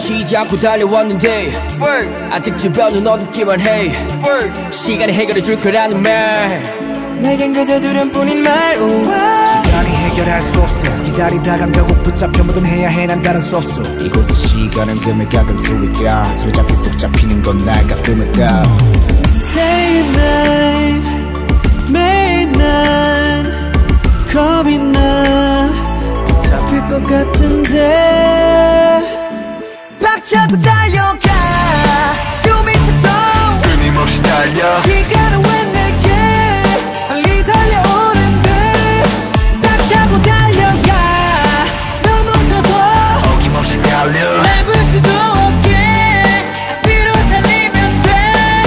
쉬지 않고 달려왔는데 아직 주변은 어둡기만 해. 시간이 해결해 줄 거라는 말 내겐 그저 두려움뿐인 말. 시간이 해결할 수 없어. 기다리다간 결국 붙잡혀 뭐든 해야 해. 난 다른 수 없어. 이곳의 시간은 금을 가끔 수위가 술에 잡히 쏙 잡히는 건 날 가끔일까. Day and night 매일 난 겁이 나 붙잡힐 것 같은데 박차고 달려가 숨이 차도 끊임없이 달려 시간은 왜 내게 빨리 달려오는데 박차고 달려가 넘어져도 어김없이 달려 밟을 수도 없게 앞뒤로 달리면 돼.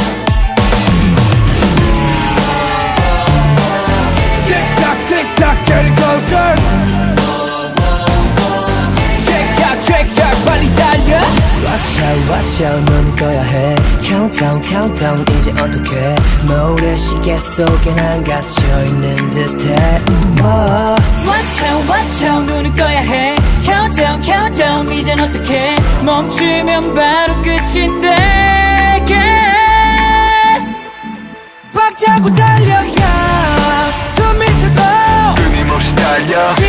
Tick-tock tick-tock getting closer. Check-out 빨리 달려. Watch out 너는 떠야 해. Countdown 이제 어떡해. 모래시계 속에 난 갇혀있는 듯해. Watch out 눈을 떠야 해. Countdown 이젠 어떡해. 멈추면 바로 끝인데. 꽉 잡고 달려가 숨이 차고 끊임없이 달려